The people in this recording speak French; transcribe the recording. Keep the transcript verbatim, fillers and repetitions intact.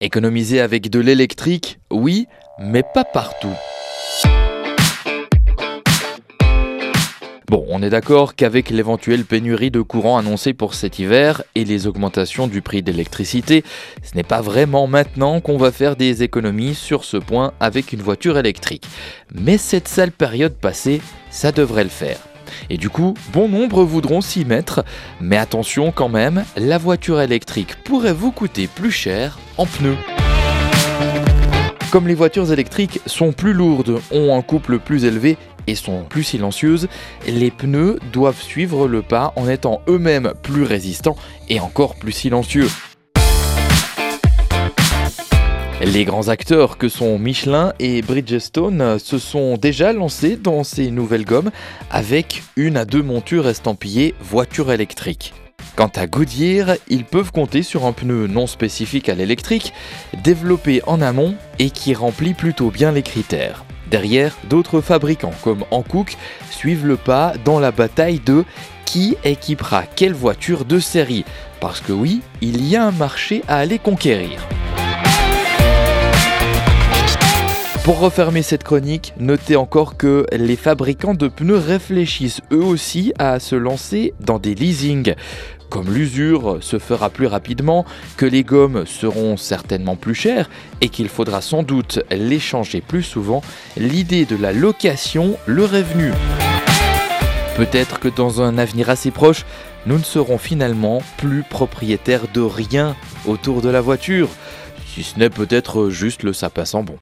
Économiser avec de l'électrique, oui, mais pas partout. Bon, on est d'accord qu'avec l'éventuelle pénurie de courant annoncée pour cet hiver et les augmentations du prix d'électricité, ce n'est pas vraiment maintenant qu'on va faire des économies sur ce point avec une voiture électrique. Mais cette sale période passée, ça devrait le faire. Et du coup, bon nombre voudront s'y mettre, mais attention quand même, la voiture électrique pourrait vous coûter plus cher en pneus. Comme les voitures électriques sont plus lourdes, ont un couple plus élevé et sont plus silencieuses, les pneus doivent suivre le pas en étant eux-mêmes plus résistants et encore plus silencieux. Les grands acteurs que sont Michelin et Bridgestone se sont déjà lancés dans ces nouvelles gommes avec une à deux montures estampillées voiture électrique. Quant à Goodyear, ils peuvent compter sur un pneu non spécifique à l'électrique, développé en amont et qui remplit plutôt bien les critères. Derrière, d'autres fabricants comme Hankook suivent le pas dans la bataille de qui équipera quelle voiture de série. Parce que oui, il y a un marché à aller conquérir. Pour refermer cette chronique, notez encore que les fabricants de pneus réfléchissent eux aussi à se lancer dans des leasings. Comme l'usure se fera plus rapidement, que les gommes seront certainement plus chères et qu'il faudra sans doute les changer plus souvent, l'idée de la location leur est venue. Peut-être que dans un avenir assez proche, nous ne serons finalement plus propriétaires de rien autour de la voiture, si ce n'est peut-être juste le sapin sans bon.